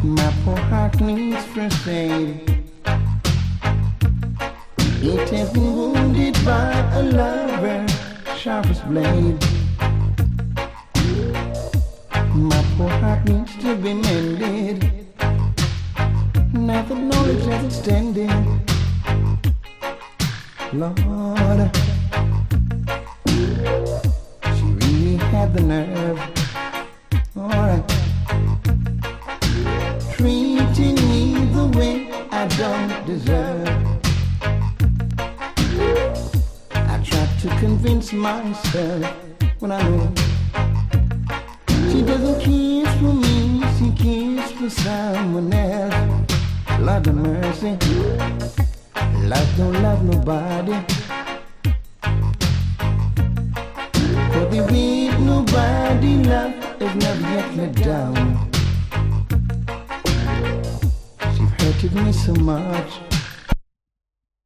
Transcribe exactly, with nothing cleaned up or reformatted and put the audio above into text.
My poor heart needs first aid. It has been wounded by a lover, sharpest blade. My poor heart needs to be mended. Now the knowledge has extended. Lord, she really had the nerve. Alright, treating me the way I don't deserve. I tried to convince myself when I know she doesn't care for me, she cares for someone else. Lord of mercy, love don't love nobody. Could be with nobody, love is never yet let down. She hurted me so much.